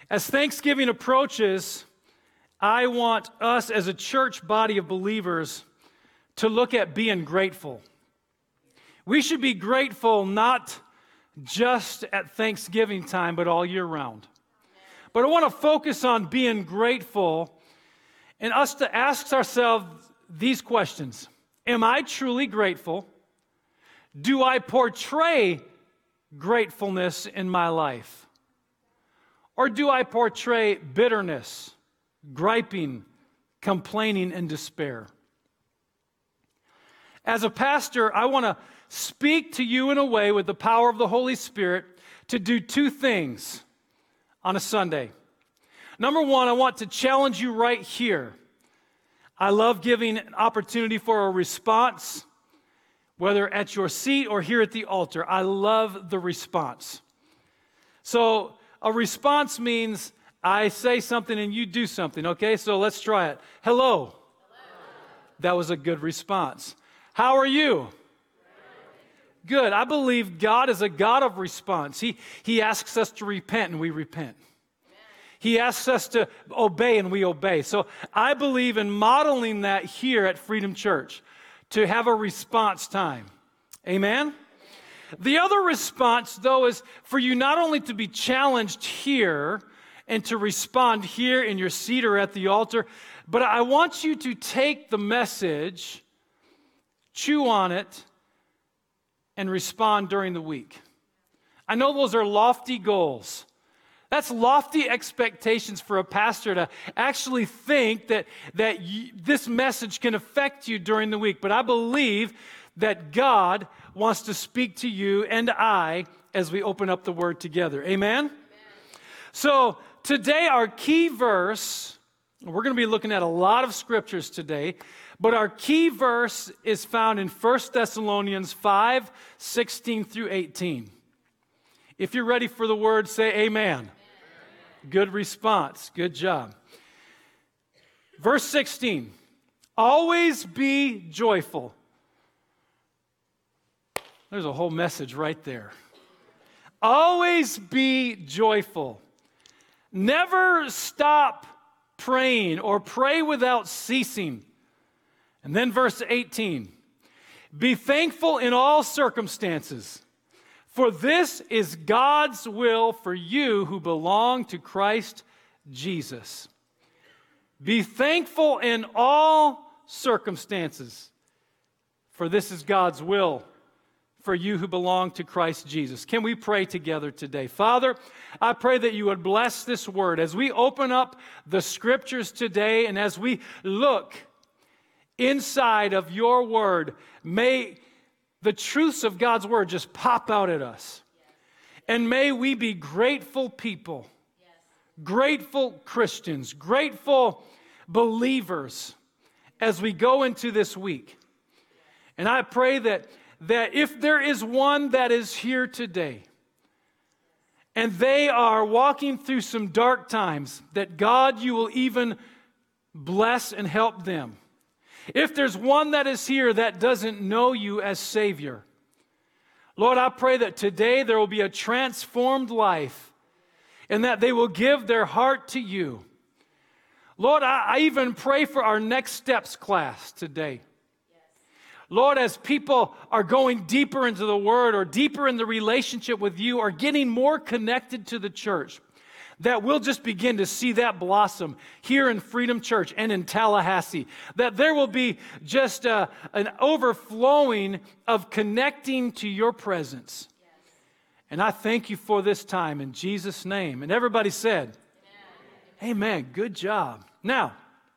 As Thanksgiving approaches, I want us as a church body of believers to look at being grateful. We should be grateful not just at Thanksgiving time, but all year round. But I want to focus on being grateful and us to ask ourselves these questions. Am I truly grateful? Do I portray gratefulness in my life? Or do I portray bitterness, griping, complaining, and despair? As a pastor, I want to speak to you in a way with the power of the Holy Spirit to do two things on a Sunday. Number one, I want to challenge you right here. I love giving an opportunity for a response, whether at your seat or here at the altar. I love the response. So a response means I say something and you do something, okay? So let's try it. Hello. Hello. That was a good response. How are you? Good. I believe God is a God of response. He asks us to repent and we repent. He asks us to obey and we obey. So I believe in modeling that here at Freedom Church, to have a response time. Amen? The other response, though, is for you not only to be challenged here and to respond here in your seat or at the altar, but I want you to take the message, chew on it, and respond during the week. I know those are lofty goals. That's lofty expectations for a pastor to actually think that this message can affect you during the week. But I believe that God wants to speak to you and I as we open up the Word together. Amen? So today our key verse, we're going to be looking at a lot of scriptures today, but our key verse is found in 1 Thessalonians 5, 16 through 18. If you're ready for the Word, say amen. Good response. Good job. Verse 16. Always be joyful. There's a whole message right there. Always be joyful. Never stop praying or pray without ceasing. And then verse 18. Be thankful in all circumstances, for this is God's will for you who belong to Christ Jesus. Be thankful in all circumstances, for this is God's will for you who belong to Christ Jesus. Can we pray together today? Father, I pray that you would bless this word as we open up the scriptures today and as we look inside of your word. May the truths of God's word just pop out at us. And may we be grateful people, grateful Christians, grateful believers as we go into this week. And I pray that if there is one that is here today and they are walking through some dark times, that God, you will even bless and help them. If there's one that is here that doesn't know you as Savior, Lord, I pray that today there will be a transformed life and that they will give their heart to you. Lord, I even pray for our Next Steps class today. Lord, as people are going deeper into the Word or deeper in the relationship with you or getting more connected to the church, that we'll just begin to see that blossom here in Freedom Church and in Tallahassee. That there will be just an overflowing of connecting to your presence. Yes. And I thank you for this time in Jesus' name. And everybody said, Amen. Good job. Now,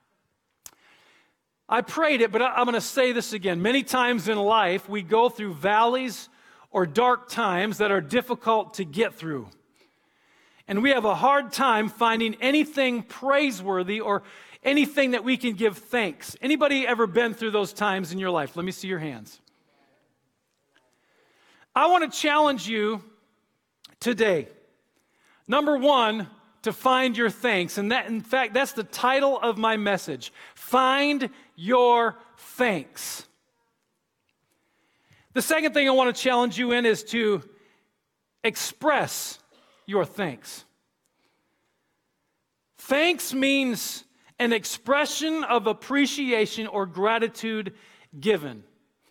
I prayed it, but I'm going to say this again. Many times in life, we go through valleys or dark times that are difficult to get through. And we have a hard time finding anything praiseworthy or anything that we can give thanks. Anybody ever been through those times in your life? Let me see your hands. I want to challenge you today. Number one, to find your thanks. And that, in fact, that's the title of my message. Find your thanks. The second thing I want to challenge you in is to express your thanks. Thanks means an expression of appreciation or gratitude given.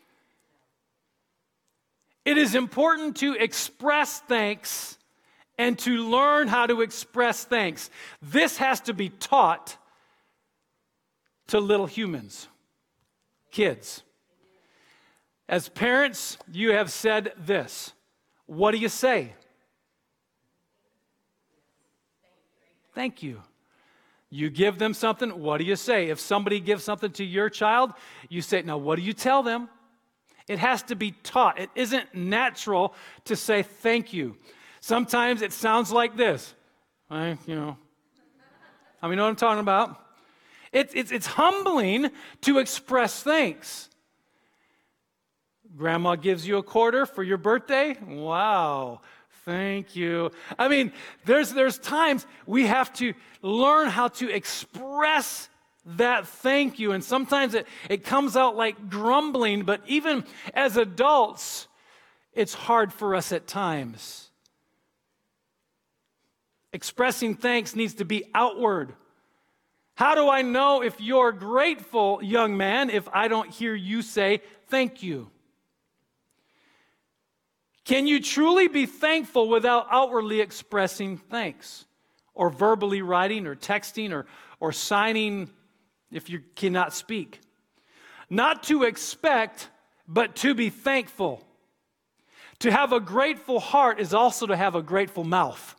It is important to express thanks and to learn how to express thanks. This has to be taught to little humans, kids. As parents, you have said this. What do you say? Thank you. You give them something, what do you say? If somebody gives something to your child, you say, now what do you tell them? It has to be taught. It isn't natural to say thank you. Sometimes it sounds like this. You know what I'm talking about? It's humbling to express thanks. Grandma gives you a quarter for your birthday? Wow, thank you. I mean, there's times we have to learn how to express that thank you, and sometimes it comes out like grumbling, but even as adults, it's hard for us at times. Expressing thanks needs to be outward. How do I know if you're grateful, young man, if I don't hear you say thank you? Can you truly be thankful without outwardly expressing thanks? Or verbally writing or texting or signing if you cannot speak? Not to expect, but to be thankful. To have a grateful heart is also to have a grateful mouth.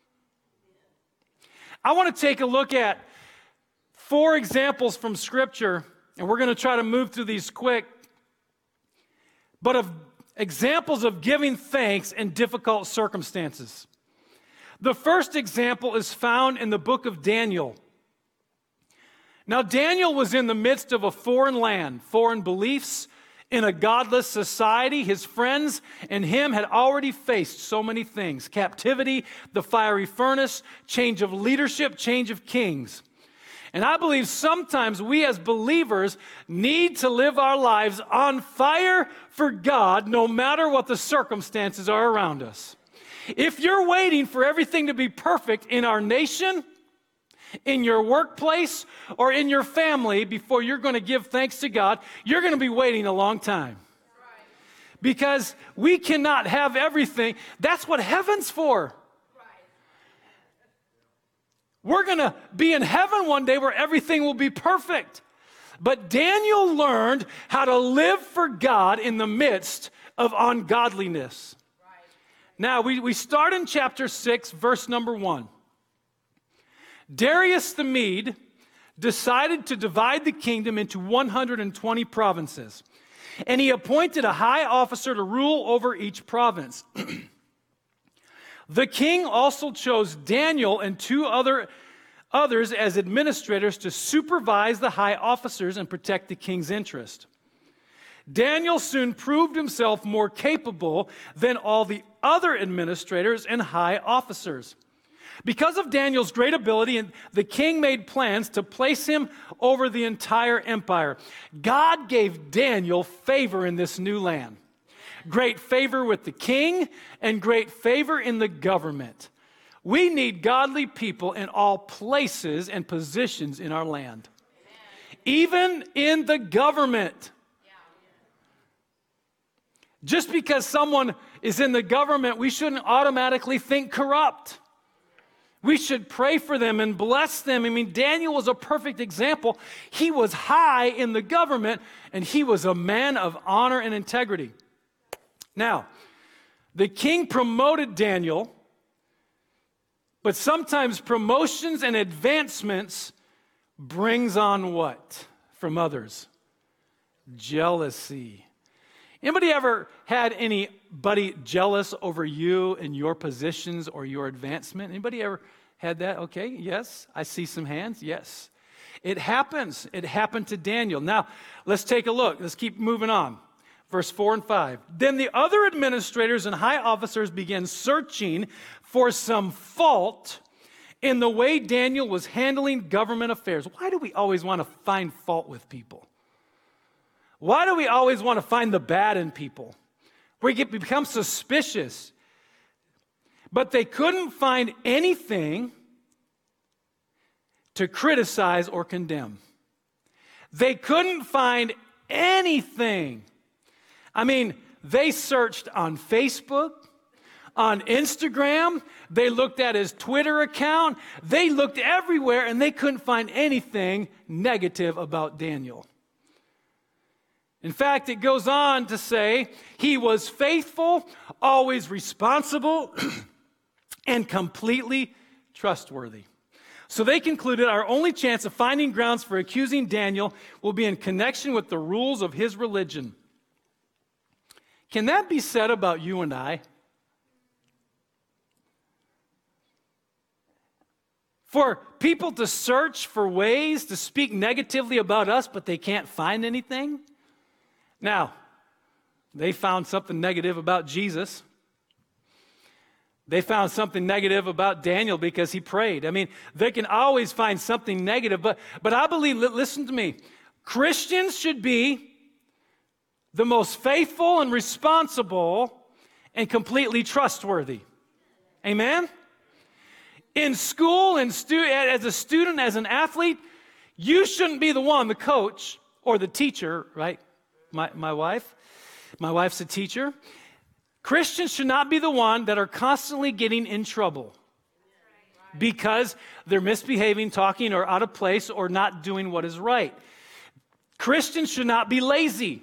I want to take a look at 4 examples from Scripture, and we're going to try to move through these quick, but of examples of giving thanks in difficult circumstances. The first example is found in the book of Daniel. Now, Daniel was in the midst of a foreign land, foreign beliefs, in a godless society. His friends and him had already faced so many things: captivity, the fiery furnace, change of leadership, change of kings. And I believe sometimes we as believers need to live our lives on fire for God, no matter what the circumstances are around us. If you're waiting for everything to be perfect in our nation, in your workplace, or in your family before you're going to give thanks to God, you're going to be waiting a long time. Because we cannot have everything. That's what heaven's for. We're going to be in heaven one day where everything will be perfect. But Daniel learned how to live for God in the midst of ungodliness. Now, we start in chapter 6, verse number 1. Darius the Mede decided to divide the kingdom into 120 provinces, and he appointed a high officer to rule over each province. The king also chose Daniel and 2 others as administrators to supervise the high officers and protect the king's interest. Daniel soon proved himself more capable than all the other administrators and high officers. Because of Daniel's great ability, the king made plans to place him over the entire empire. God gave Daniel favor in this new land. Great favor with the king and great favor in the government. We need godly people in all places and positions in our land. Even in the government. Just because someone is in the government, we shouldn't automatically think corrupt. We should pray for them and bless them. I mean, Daniel was a perfect example. He was high in the government, and he was a man of honor and integrity. Now, the king promoted Daniel, but sometimes promotions and advancements brings on what from others? Jealousy. Anybody ever had anybody jealous over you and your positions or your advancement? Anybody ever had that? Okay, yes. I see some hands. Yes. It happens. It happened to Daniel. Now, let's take a look. Let's keep moving on. Verse 4 and 5. Then the other administrators and high officers began searching for some fault in the way Daniel was handling government affairs. Why do we always want to find fault with people? Why do we always want to find the bad in people? We become suspicious. But they couldn't find anything to criticize or condemn. They couldn't find anything. I mean, they searched on Facebook, on Instagram, they looked at his Twitter account, they looked everywhere, and they couldn't find anything negative about Daniel. In fact, it goes on to say, he was faithful, always responsible, and completely trustworthy. So they concluded our only chance of finding grounds for accusing Daniel will be in connection with the rules of his religion. Can that be said about you and I? For people to search for ways to speak negatively about us, but they can't find anything? Now, they found something negative about Jesus. They found something negative about Daniel because he prayed. I mean, they can always find something negative, but I believe, listen to me, Christians should be the most faithful and responsible and completely trustworthy. Amen? In school, as a student, as an athlete, you shouldn't be the one, the coach or the teacher, right? My wife's a teacher. Christians should not be the one that are constantly getting in trouble because they're misbehaving, talking, or out of place, or not doing what is right. Christians should not be lazy.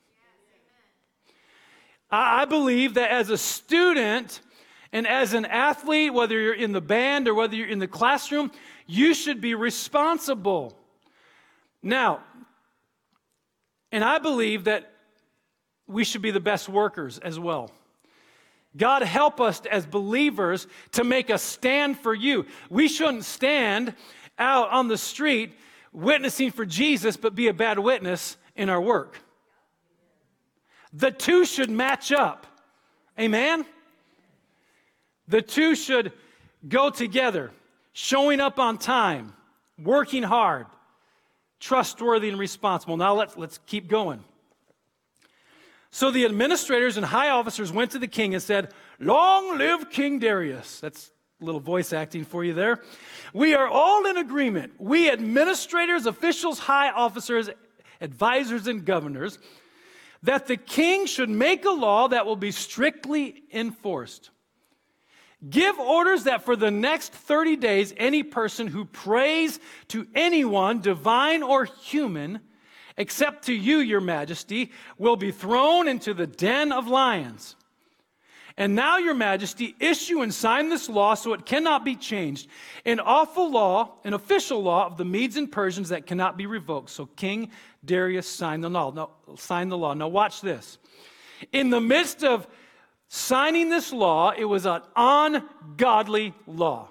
I believe that as a student and as an athlete, whether you're in the band or whether you're in the classroom, you should be responsible. Now, and I believe that we should be the best workers as well. God help us as believers to make a stand for you. We shouldn't stand out on the street witnessing for Jesus, but be a bad witness in our work. The two should match up. Amen? The two should go together. Showing up on time, working hard, trustworthy and responsible. Now let's keep going. So the administrators and high officers went to the king and said, "Long live King Darius." That's a little voice acting for you there. "We are all in agreement, we administrators, officials, high officers, advisors, and governors, that the king should make a law that will be strictly enforced. Give orders that for the next 30 days, any person who prays to anyone, divine or human, except to you, your majesty, will be thrown into the den of lions. And now, your majesty, issue and sign this law so it cannot be changed. An official law of the Medes and Persians that cannot be revoked." So King Darius signed the law. Now watch this. In the midst of signing this law, it was an ungodly law.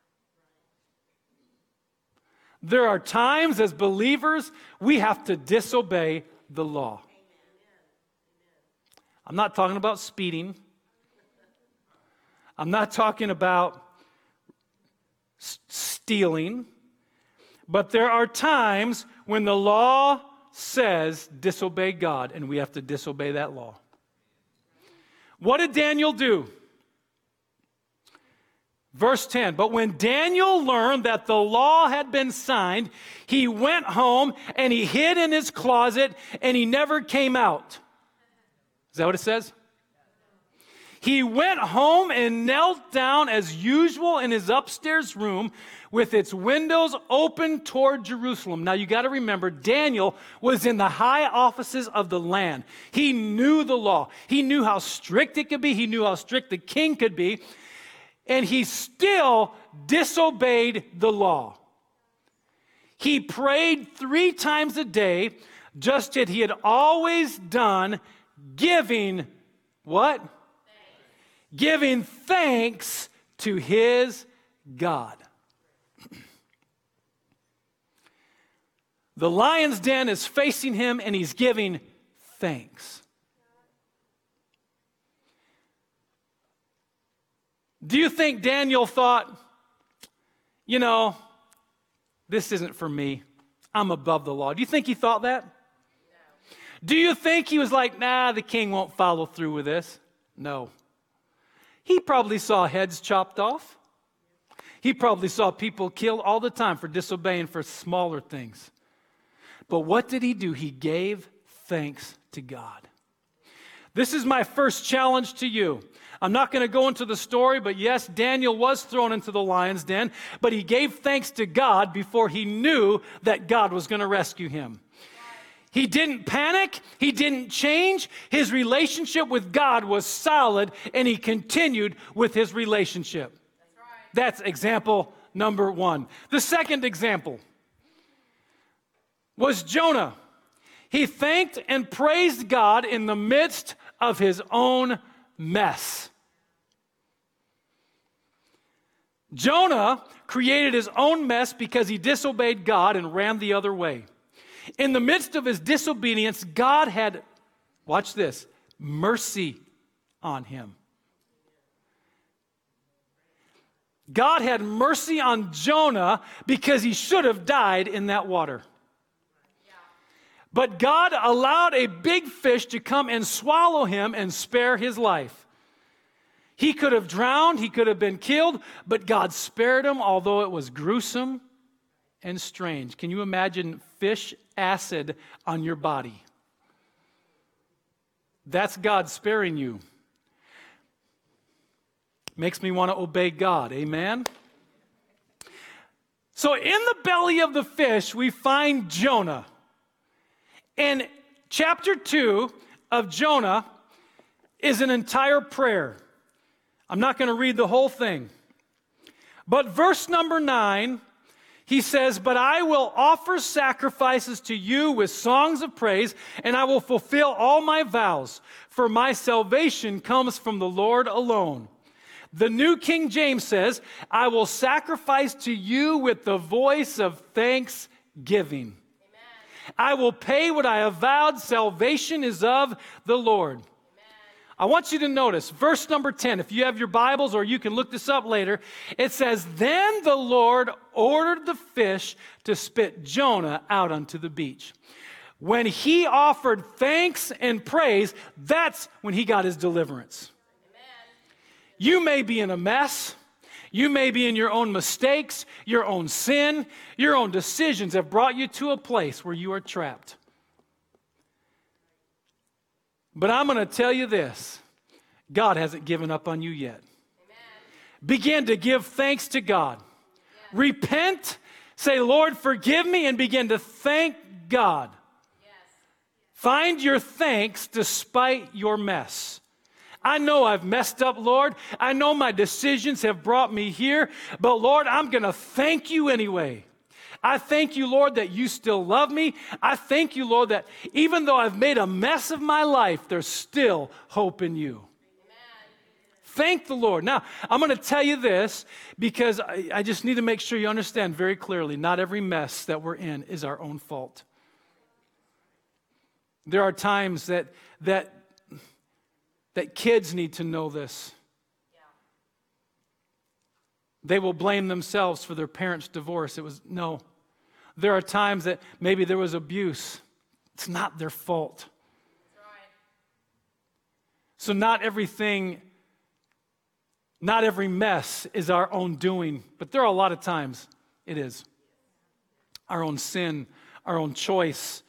There are times as believers we have to disobey the law. I'm not talking about speeding. I'm not talking about stealing. But there are times when the law says disobey God, and we have to disobey that law. What did Daniel do? Verse 10, "But when Daniel learned that the law had been signed, he went home and he hid in his closet and he never came out." Is that what it says? He went home and knelt down as usual in his upstairs room with its windows open toward Jerusalem. Now you got to remember, Daniel was in the high offices of the land. He knew the law. He knew how strict it could be. He knew how strict the king could be. And he still disobeyed the law. He prayed 3 times a day, just as he had always done, giving what? Thanks. Giving thanks to his God. The lion's den is facing him, and he's giving thanks. Do you think Daniel thought, this isn't for me. I'm above the law. Do you think he thought that? No. Do you think he was like, the king won't follow through with this? No. He probably saw heads chopped off. He probably saw people killed all the time for disobeying for smaller things. But what did he do? He gave thanks to God. This is my first challenge to you. I'm not going to go into the story, but yes, Daniel was thrown into the lion's den, but he gave thanks to God before he knew that God was going to rescue him. He didn't panic. He didn't change. His relationship with God was solid, and he continued with his relationship. That's example number one. The second example was Jonah. He thanked and praised God in the midst of his own mess. Jonah created his own mess because he disobeyed God and ran the other way. In the midst of his disobedience, God had, watch this, mercy on him. God had mercy on Jonah because he should have died in that water. But God allowed a big fish to come and swallow him and spare his life. He could have drowned, he could have been killed, but God spared him, although it was gruesome and strange. Can you imagine fish acid on your body? That's God sparing you. Makes me want to obey God, amen? So in the belly of the fish, we find Jonah. And chapter 2 of Jonah is an entire prayer. I'm not going to read the whole thing. But verse number 9, he says, "But I will offer sacrifices to you with songs of praise, and I will fulfill all my vows, for my salvation comes from the Lord alone." The New King James says, "I will sacrifice to you with the voice of thanksgiving. I will pay what I have vowed. Salvation is of the Lord." Amen. I want you to notice verse number 10. If you have your Bibles, or you can look this up later, it says, "Then the Lord ordered the fish to spit Jonah out onto the beach." When he offered thanks and praise, that's when he got his deliverance. Amen. You may be in a mess. You may be in your own mistakes, your own sin, your own decisions have brought you to a place where you are trapped. But I'm going to tell you this, God hasn't given up on you yet. Amen. Begin to give thanks to God. Yeah. Repent, say, "Lord, forgive me," and begin to thank God. Yes. Find your thanks despite your mess. I know I've messed up, Lord. I know my decisions have brought me here, but Lord, I'm going to thank you anyway. I thank you, Lord, that you still love me. I thank you, Lord, that even though I've made a mess of my life, there's still hope in you. Amen. Thank the Lord. Now, I'm going to tell you this because I just need to make sure you understand very clearly, not every mess that we're in is our own fault. There are times that kids need to know this. Yeah. They will blame themselves for their parents' divorce. No. There are times that maybe there was abuse. It's not their fault. That's right. So not every mess is our own doing, but there are a lot of times it is. Our own sin, our own choice.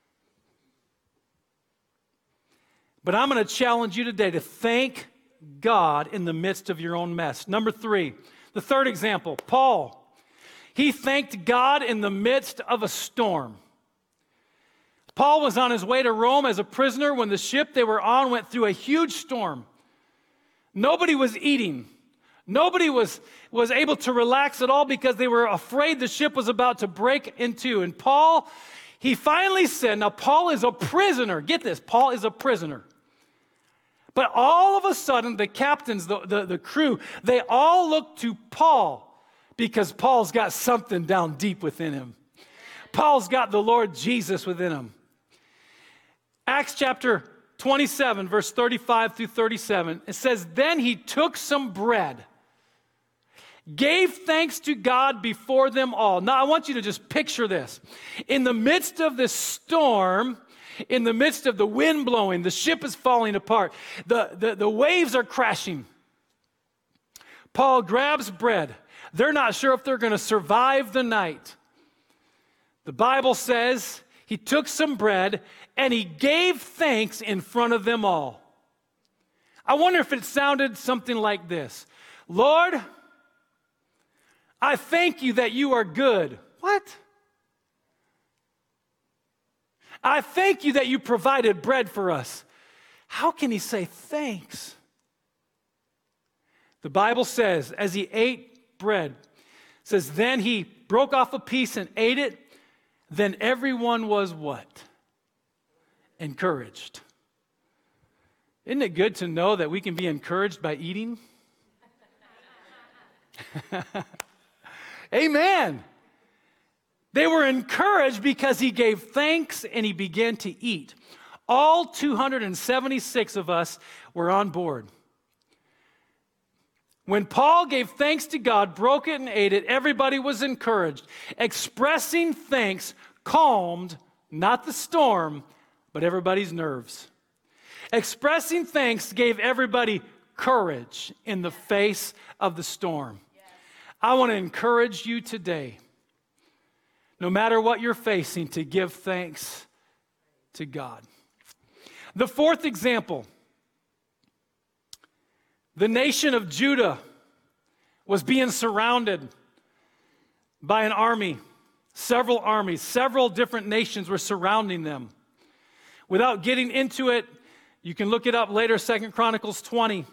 But I'm going to challenge you today to thank God in the midst of your own mess. Number 3, the third example, Paul. He thanked God in the midst of a storm. Paul was on his way to Rome as a prisoner when the ship they were on went through a huge storm. Nobody was eating. Nobody was able to relax at all because they were afraid the ship was about to break in two. And Paul, he finally said, now Paul is a prisoner. Get this, Paul is a prisoner. But all of a sudden, the captains, the crew, they all look to Paul because Paul's got something down deep within him. Paul's got the Lord Jesus within him. Acts chapter 27, verse 35 through 37, it says, then he took some bread, gave thanks to God before them all. Now, I want you to just picture this. In the midst of this storm, in the midst of the wind blowing, the ship is falling apart, the waves are crashing. Paul grabs bread. They're not sure if they're going to survive the night. The Bible says he took some bread and he gave thanks in front of them all. I wonder if it sounded something like this. Lord, I thank you that you are good. What? I thank you that you provided bread for us. How can he say thanks? The Bible says, as he ate bread, says, then he broke off a piece and ate it. Then everyone was what? Encouraged. Isn't it good to know that we can be encouraged by eating? Amen. They were encouraged because he gave thanks and he began to eat. All 276 of us were on board. When Paul gave thanks to God, broke it and ate it, everybody was encouraged. Expressing thanks calmed not the storm, but everybody's nerves. Expressing thanks gave everybody courage in the face of the storm. I want to encourage you today, no matter what you're facing, to give thanks to God. The fourth example, the nation of Judah was being surrounded by an army, several armies, several different nations were surrounding them. Without getting into it, you can look it up later, 2 Chronicles 20.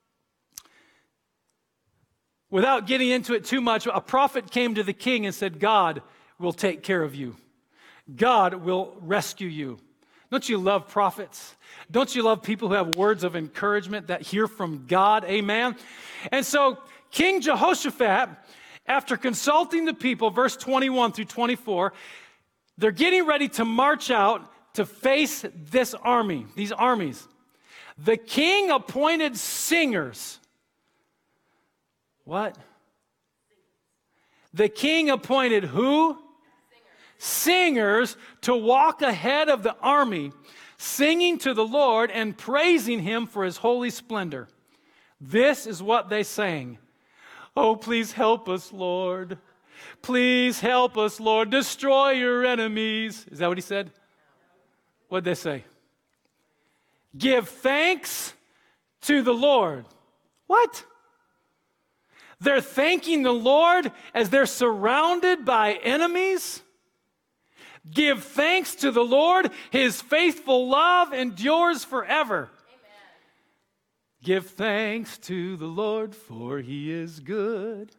Without getting into it too much, a prophet came to the king and said, God will take care of you. God will rescue you. Don't you love prophets? Don't you love people who have words of encouragement that hear from God? Amen. And so King Jehoshaphat, after consulting the people, verse 21 through 24, they're getting ready to march out to face this army, these armies. The king appointed singers. What? The king appointed who? Singers to walk ahead of the army, singing to the Lord and praising him for his holy splendor. This is what they sang. Oh, please help us, Lord. Please help us, Lord. Destroy your enemies. Is that what he said? What did they say? Give thanks to the Lord. What? They're thanking the Lord as they're surrounded by enemies? Give thanks to the Lord. His faithful love endures forever. Amen. Give thanks to the Lord, for he is good.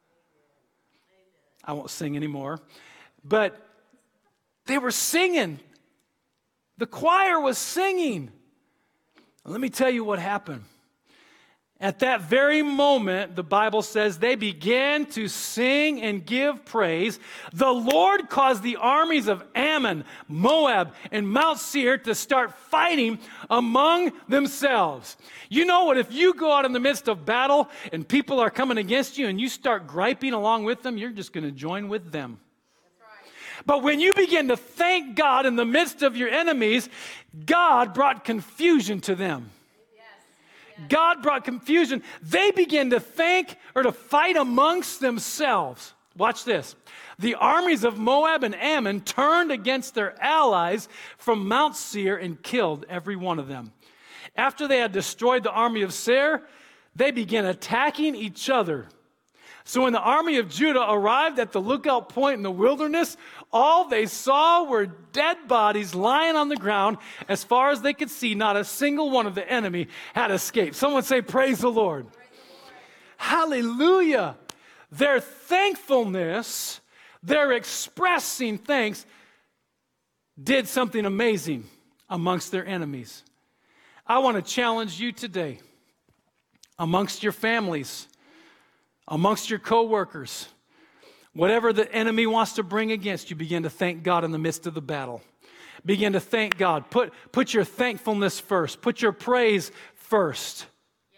I won't sing anymore. But they were singing. The choir was singing. Let me tell you what happened. At that very moment, the Bible says they began to sing and give praise. The Lord caused the armies of Ammon, Moab, and Mount Seir to start fighting among themselves. You know what? If you go out in the midst of battle and people are coming against you and you start griping along with them, you're just going to join with them. But when you begin to thank God in the midst of your enemies, God brought confusion to them. God brought confusion. They began to thank or to fight amongst themselves. Watch this. The armies of Moab and Ammon turned against their allies from Mount Seir and killed every one of them. After they had destroyed the army of Seir, they began attacking each other. So when the army of Judah arrived at the lookout point in the wilderness, all they saw were dead bodies lying on the ground. As far as they could see, not a single one of the enemy had escaped. Someone say, praise the Lord. Praise the Lord. Hallelujah. Their thankfulness, their expressing thanks, did something amazing amongst their enemies. I want to challenge you today, amongst your families, amongst your coworkers, whatever the enemy wants to bring against you, begin to thank God in the midst of the battle. Begin to thank God. Put your thankfulness first. Put your praise first. Yes.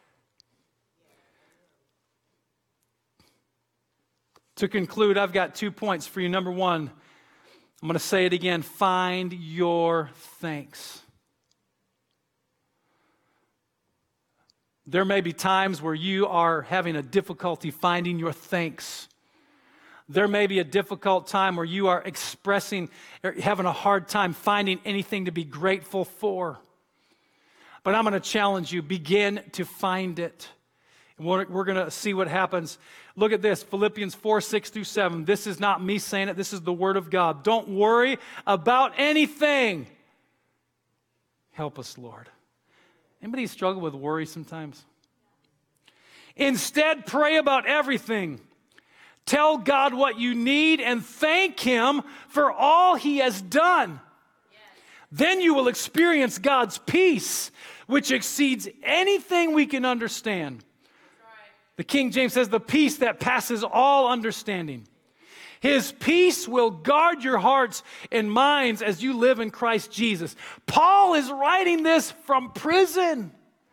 To conclude, I've got 2 points for you. Number one, I'm going to say it again. Find your thanks. There may be times where you are having a difficulty finding your thanks. There may be a difficult time where you are expressing or having a hard time finding anything to be grateful for. But I'm going to challenge you, begin to find it. And we're going to see what happens. Look at this, Philippians 4:6-7. This is not me saying it, this is the Word of God. Don't worry about anything. Help us, Lord. Anybody struggle with worry sometimes? Instead, pray about everything. Tell God what you need and thank Him for all He has done. Yes. Then you will experience God's peace, which exceeds anything we can understand. Right. The King James says, the peace that passes all understanding. His peace will guard your hearts and minds as you live in Christ Jesus. Paul is writing this from prison.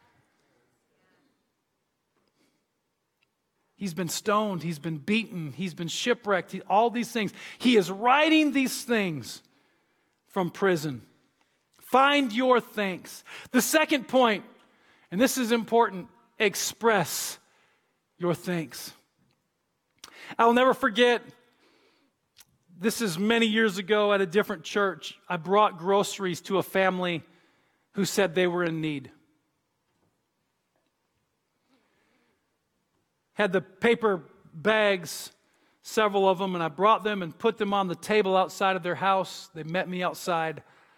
He's been stoned, he's been beaten, he's been shipwrecked, all these things. He is writing these things from prison. Find your thanks. The second point, and this is important, express your thanks. I'll never forget, this is many years ago at a different church. I brought groceries to a family who said they were in need. Had the paper bags, several of them, and I brought them and put them on the table outside of their house. They met me outside.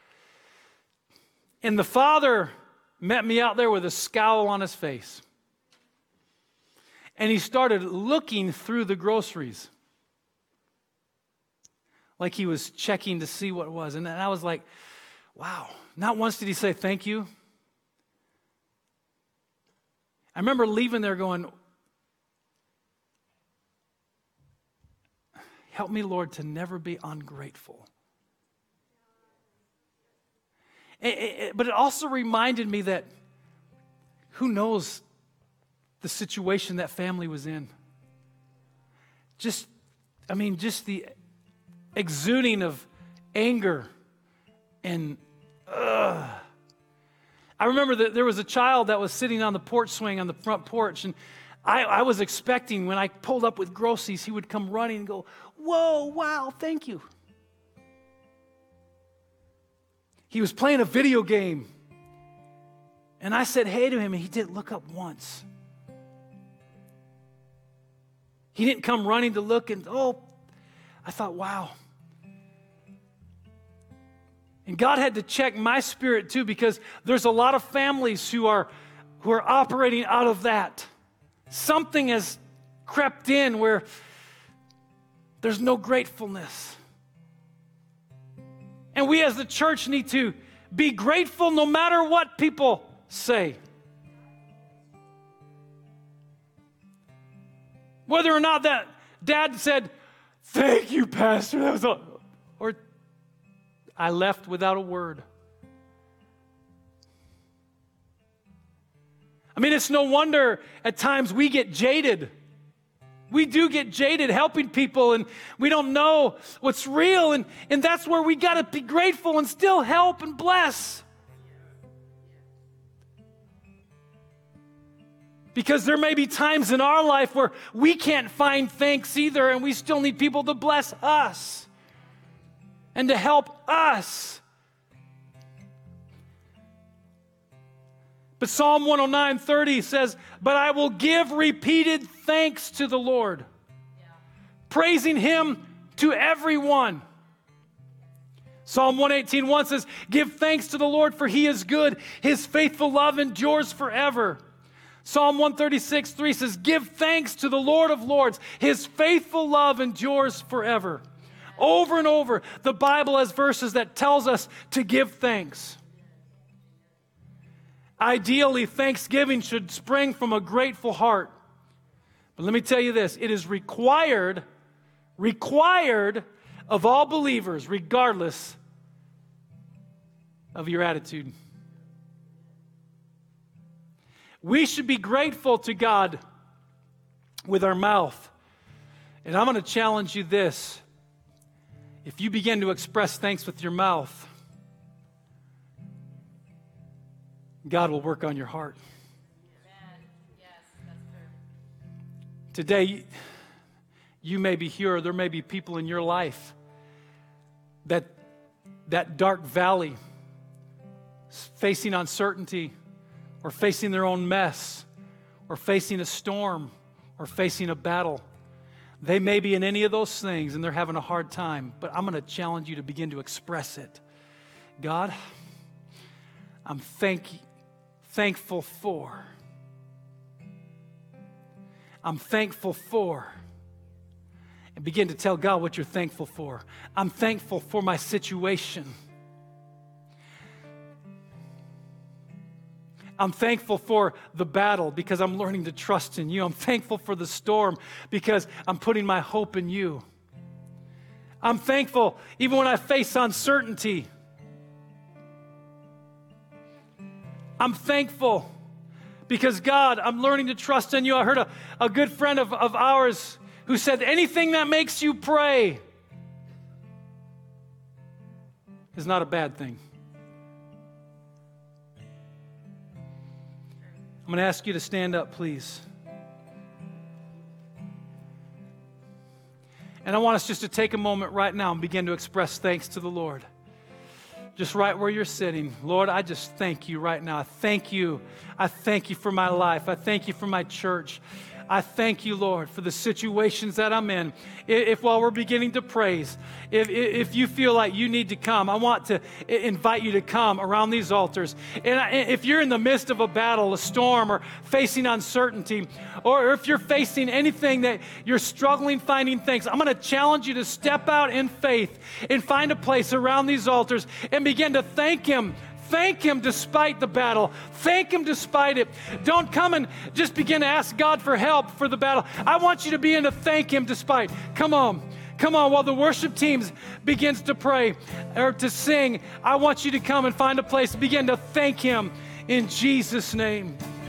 And the father met me out there with a scowl on his face. And he started looking through the groceries, like he was checking to see what it was. And I was like, wow. Not once did he say thank you. I remember leaving there going, help me, Lord, to never be ungrateful. But it also reminded me that who knows the situation that family was in. Just the exuding of anger and I remember that there was a child that was sitting on the porch swing on the front porch, and I was expecting when I pulled up with groceries, he would come running and go, whoa, wow, thank you. He was playing a video game, and I said hey to him, and he didn't look up once. He didn't come running to look, and I thought, wow. And God had to check my spirit too, because there's a lot of families who are operating out of that. Something has crept in where there's no gratefulness. And we as the church need to be grateful no matter what people say. Whether or not that dad said, thank you, Pastor, that was all, or I left without a word. I mean, it's no wonder at times we get jaded. We do get jaded helping people, and we don't know what's real, and that's where we got to be grateful and still help and bless. Because there may be times in our life where we can't find thanks either, and we still need people to bless us and to help us. But Psalm 109:30 says, but I will give repeated thanks to the Lord, praising Him to everyone. Psalm 118:1 says, give thanks to the Lord, for He is good. His faithful love endures forever. Psalm 136:3 says, give thanks to the Lord of Lords. His faithful love endures forever. Over and over, the Bible has verses that tells us to give thanks. Ideally, thanksgiving should spring from a grateful heart. But let me tell you this, it is required of all believers, regardless of your attitude. We should be grateful to God with our mouth. And I'm going to challenge you this. If you begin to express thanks with your mouth, God will work on your heart. Today, you may be here, or there may be people in your life that dark valley, facing uncertainty, or facing their own mess, or facing a storm, or facing a battle. They may be in any of those things and they're having a hard time, but I'm going to challenge you to begin to express it. God, I'm thankful for. I'm thankful for. And begin to tell God what you're thankful for. I'm thankful for my situation. I'm thankful for the battle because I'm learning to trust in you. I'm thankful for the storm because I'm putting my hope in you. I'm thankful even when I face uncertainty. I'm thankful because, God, I'm learning to trust in you. I heard a good friend of ours who said, anything that makes you pray is not a bad thing. I'm going to ask you to stand up, please. And I want us just to take a moment right now and begin to express thanks to the Lord. Just right where you're sitting. Lord, I just thank you right now. I thank you. I thank you for my life. I thank you for my church. I thank you, Lord, for the situations that I'm in. If while we're beginning to praise, if you feel like you need to come, I want to invite you to come around these altars. And if you're in the midst of a battle, a storm, or facing uncertainty, or if you're facing anything that you're struggling finding things, I'm going to challenge you to step out in faith and find a place around these altars and begin to thank Him. Thank Him despite the battle. Thank Him despite it. Don't come and just begin to ask God for help for the battle. I want you to begin to thank Him despite. Come on. Come on. While the worship teams begins to pray or to sing, I want you to come and find a place. Begin to thank Him in Jesus' name.